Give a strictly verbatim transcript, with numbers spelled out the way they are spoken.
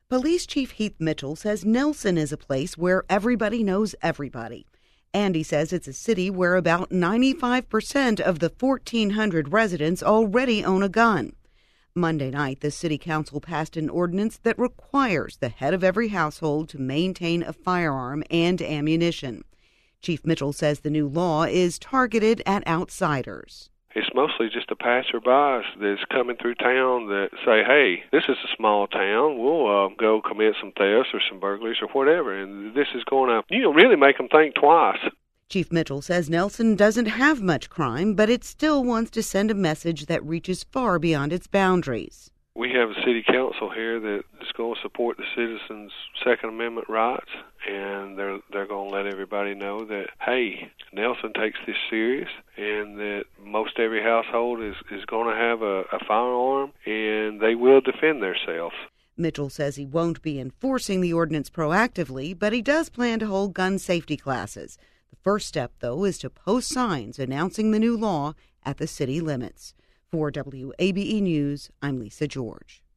Police Chief Heath Mitchell says Nelson is a place where everybody knows everybody. And he says it's a city where about ninety-five percent of the fourteen hundred residents already own a gun. Monday night, the city council passed an ordinance that requires the head of every household to maintain a firearm and ammunition. Chief Mitchell says the new law is targeted at outsiders. It's mostly just the passerbys that's coming through town that say, hey, this is a small town. We'll uh, go commit some thefts or some burglaries or whatever. And this is going to, you know, really make them think twice. Chief Mitchell says Nelson doesn't have much crime, but it still wants to send a message that reaches far beyond its boundaries. We have a city council here that is going to support the citizens' Second Amendment rights, and they're they're going to let everybody know that, hey, Nelson takes this serious, and that most every household is, is going to have a, a firearm, and they will defend themselves. Mitchell says he won't be enforcing the ordinance proactively, but he does plan to hold gun safety classes. The first step, though, is to post signs announcing the new law at the city limits. For W A B E News, I'm Lisa George.